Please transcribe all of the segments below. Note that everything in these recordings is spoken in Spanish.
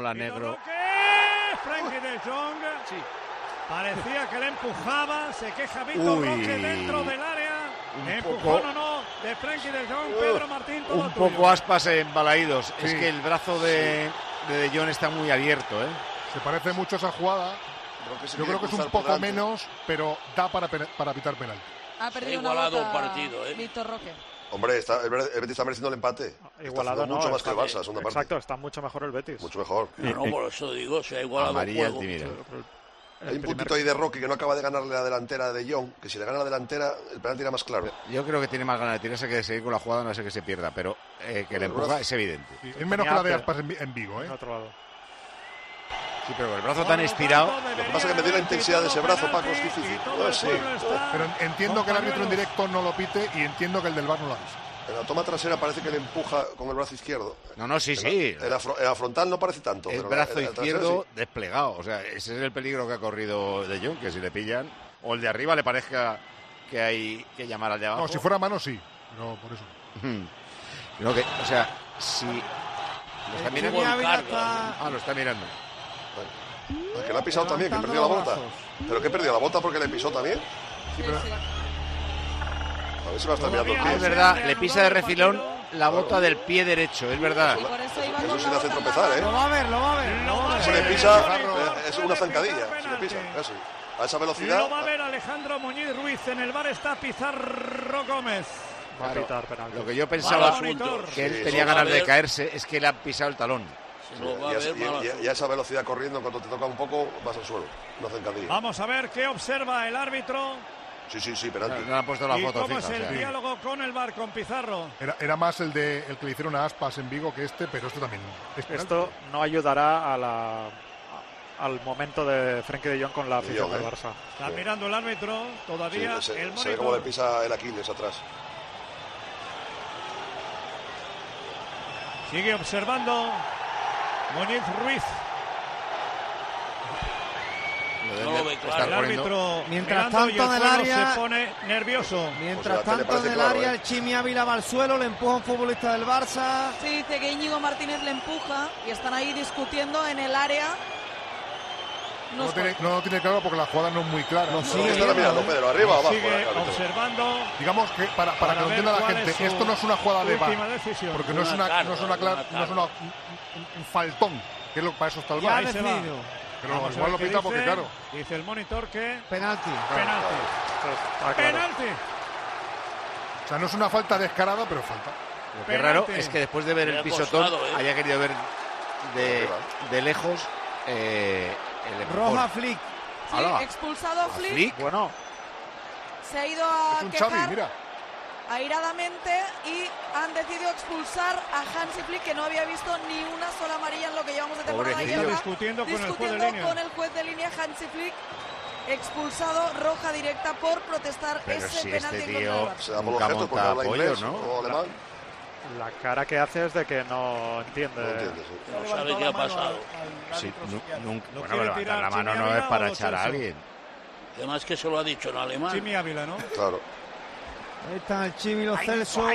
Hola, negro. Frenkie de Jong. Sí. Parecía que le empujaba. Se queja Vitor Roque dentro del área. Empujón o no de Frenkie de Jong. Pedro Martín, todo un tuyo. poco Aspas embalaídos. Sí. Es que el brazo de De Jong está muy abierto, ¿eh? Se parece mucho a esa jugada. Yo creo que es un poco menos, pero da para pitar penal. Ha perdido igualado una bota, el partido, ¿eh? Víctor Roque. Hombre, el Betis está mereciendo el empate. Igualado mucho no, más que el Barça, segunda parte. Exacto, está mucho mejor el Betis. Mucho mejor. No, por eso digo, se ha igualado el juego. Hay un puntito ahí de Roque que no acaba de ganarle la delantera de Jong, que si le gana la delantera, el penalti era más claro. Yo creo que tiene más ganas de tirarse que de seguir con la jugada, no sé que se pierda, pero que le empuja es evidente. Sí, es menos que la de Aspas en Vigo, ¿eh? En otro lado. Sí, pero con el brazo tan estirado. Lo que pasa es que medir la intensidad de ese brazo, Paco, es difícil. No sé. Pero entiendo que el árbitro en directo no lo pite y entiendo que el del VAR no lo avisa. En la toma trasera parece que le empuja con el brazo izquierdo. No, sí. En la frontal no parece tanto. El pero brazo en la trasera, izquierdo sí. desplegado. O sea, ese es el peligro que ha corrido De Jong, que si le pillan, o el de arriba le parezca que hay que llamar al de abajo. No, si fuera mano sí. No, por eso. No, que, o sea, si... ¿Lo está mirando? Lo está mirando. El que la ha pisado también, que perdió la bota. ¿Pero qué perdió la bota porque le pisó también? Sí, pero... A ver si va a estar mirando el pie. Es verdad, le pisa de refilón la bota del pie derecho, es verdad. Eso sí le hace tropezar, ¿eh? Lo va a ver. Si le pisa, es una zancadilla. Si le pisa, casi. A esa velocidad. Lo va a ver Alejandro Muñiz Ruiz. En el bar está Pizarro Gómez. Va a pitar penalti. Lo que yo pensaba que él tenía ganas de caerse es que le ha pisado el talón. Y a esa velocidad corriendo, cuando te toca un poco, vas al suelo. No zancadilla. Vamos a ver qué observa el árbitro. Sí, penalti. No han puesto la ¿Y foto cómo fija, es el diálogo con el VAR, con Pizarro? Era más el que le hicieron a Aspas en Vigo que este, pero este también es penalti. Esto no ayudará al momento de Frenkie de Jong con la afición del Barça. Está mirando el árbitro todavía. Se ve monitor. cómo le pisa el Aquiles atrás. Sigue observando Muñiz Ruiz. El árbitro, mientras mirando, y tanto el en el juego área se pone nervioso. Mientras tanto en el área el Chimi Ávila va al suelo, le empuja un futbolista del Barça. Sí, dice que Íñigo Martínez le empuja y están ahí discutiendo en el área. No lo tiene claro porque la jugada no es muy clara. Está mirando Pedro, arriba o abajo. Sigue observando. Digamos que para que lo entienda la gente, esto no es una jugada de VAR, porque no es un faltón, que es lo para eso está el VAR. Pero Vamos igual lo pita porque, claro. Dice el monitor que... Penalti. Penalti. O sea, no es una falta descarada, pero falta. Lo que es raro es que después de ver el pisotón haya querido ver de lejos el empujón. Roja Flick. Sí, expulsado Flick. Bueno. Se ha ido a Es un quejar Xavi, mira. airadamente y han decidido expulsar a Hansi Flick, que no había visto ni una sola amarilla en lo que llevamos de temporada. Pobrecillo. Está discutiendo con el juez de línea. Hansi Flick expulsado, roja directa por protestar ese penalti en contra del Barça. Se da por los gestos porque habla inglés o alemán. La cara que hace es de que no entiende. No sabe qué ha pasado. Sí, nunca. Bueno, levantar la mano no es para echar a alguien. Además que se lo ha dicho en alemán. Chimi Ávila, ¿no? Claro. Ahí están el Chimi y los Celso.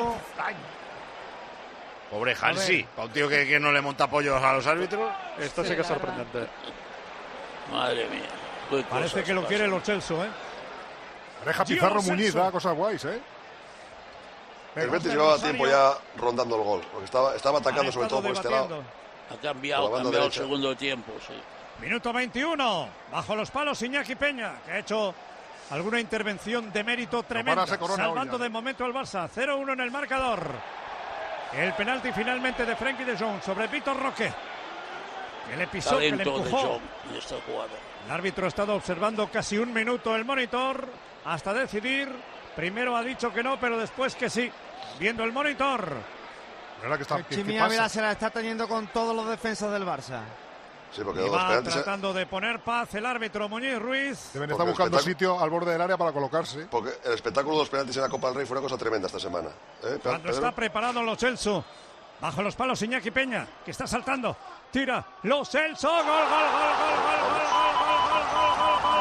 Pobre Hansi, para un tío que no le monta apoyos a los árbitros. Esto sí que es sorprendente. Madre mía. Parece que lo quiere los Celso, ¿eh? Deja Pizarro Muñiz, da cosas guays, ¿eh? El Betis llevaba tiempo ya rondando el gol, porque estaba atacando sobre todo por este lado. Ha cambiado el segundo tiempo, sí. Minuto 21, bajo los palos Iñaki Peña, que ha hecho alguna intervención de mérito tremenda, salvando de momento al Barça. 0-1 en el marcador. El penalti finalmente de Frenkie de Jong sobre Vitor Roque, que le pisó, que le empujó. El árbitro ha estado observando casi un minuto el monitor hasta decidir. Primero ha dicho que no, pero después que sí. Viendo el monitor. El Chimi Ávila se la está teniendo con todos los defensas del Barça. Sí, porque va tratando de poner paz el árbitro Muñiz Ruiz. Deben estar buscando sitio al borde del área para colocarse. Porque el espectáculo de los penaltis en la Copa del Rey fue una cosa tremenda esta semana. Cuando está preparado Lo Celso. Bajo los palos Iñaki Peña, que está saltando. Tira Lo Celso. Gol.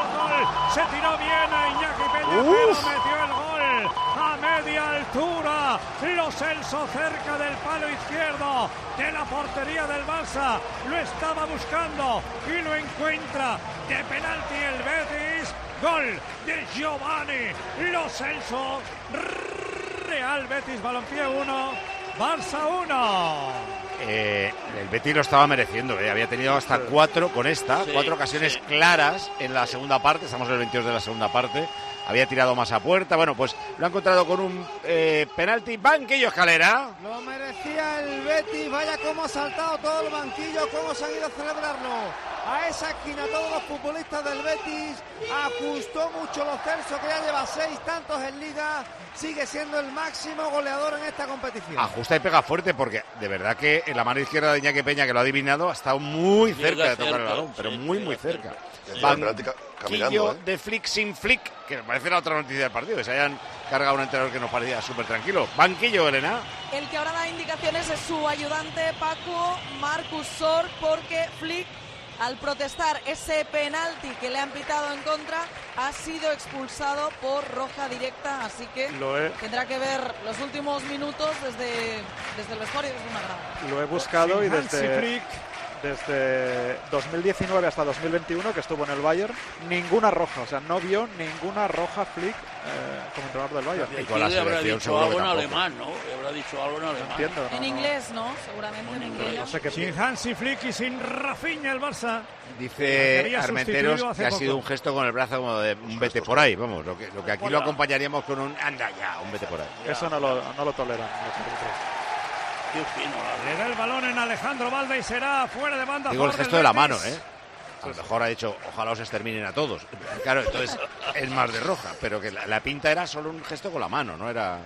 Se tiró bien a Iñaki Peña, pero metió el gol a media altura. Barça. Lo Celso cerca del palo izquierdo de la portería del Barça. Lo estaba buscando y lo encuentra. De penalti el Betis. Gol de Giovanni Lo Celso. Real Betis Balompié 1, Barça 1. El Betis lo estaba mereciendo, había tenido hasta 4 con esta, 4 ocasiones claras en la segunda parte, estamos en el 22 de la segunda parte, había tirado más a puerta, bueno, pues lo ha encontrado con un penalti. Banquillo Escalera. Lo merecía el Betis, vaya cómo ha saltado todo el banquillo, cómo se han ido a celebrarlo. A esa esquina todos los futbolistas del Betis, ajustó mucho Lo Celso, que ya lleva 6 tantos en Liga, sigue siendo el máximo goleador en esta competición. Ajusta y pega fuerte, porque de verdad que en la mano izquierda de Iñaki Peña, que lo ha adivinado, ha estado muy cerca de tocar el balón, pero muy cerca. Banquillo de Flick sin Flick, que me parece la otra noticia del partido, que se hayan cargado un entrenador que nos parecía súper tranquilo. Banquillo, Elena. El que ahora da indicaciones es su ayudante Paco Marcus Sor, porque Flick, al protestar ese penalti que le han pitado en contra, ha sido expulsado por roja directa, así que tendrá que ver los últimos minutos desde el vestuario, desde una grada. Lo he buscado y desde 2019 hasta 2021, que estuvo en el Bayern, ninguna roja, o sea, no vio ninguna roja Flick como entrenador del Bayern. Y con la selección habrá dicho algo en alemán, ¿no? Le habrá dicho algo en alemán. Entiendo, en inglés, ¿no? Seguramente en inglés. No sé qué. Sin Hansi Flick y sin Rafinha el Barça. Dice Armenteros que ha sido un gesto con el brazo como de un vete por ahí, vamos, lo que aquí lo acompañaríamos con un anda ya, un vete por ahí. Eso no lo toleran los árbitros. Qué fino, le da el balón en Alejandro Balde y será fuera de banda. Digo el gesto de la mano, a lo mejor ha dicho ojalá os exterminen a todos. Claro, entonces es más de roja, pero que la pinta era solo un gesto con la mano, no era.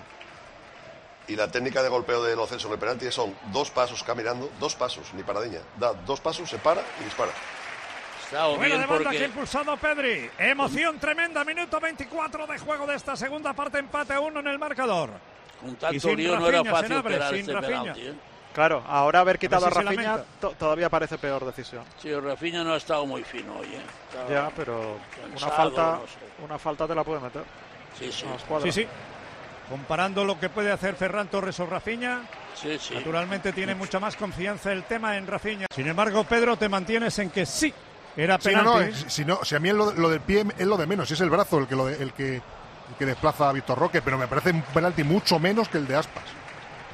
Y la técnica de golpeo de Lo Celso en el penalti son 2 pasos caminando, 2 pasos, ni paradiña. Da 2 pasos, se para y dispara. Fuera de banda que ha impulsado Pedri. Emoción tremenda, minuto 24 de juego de esta segunda parte, empate 1 en el marcador. Un tanto lío no era fácil esperar este penalti, Claro, ahora haber quitado a Rafinha todavía parece peor decisión. Sí, Rafinha no ha estado muy fino hoy. Ya, pero una falta te la puede meter. Sí. Comparando lo que puede hacer Ferran Torres o Rafinha, naturalmente tiene mucha más confianza el tema en Rafinha. Sin embargo, Pedro, te mantienes en que sí, era penalti. Si a mí lo del pie es lo de menos, es el brazo el que desplaza a Víctor Roque, pero me parece un penalti mucho menos que el de Aspas.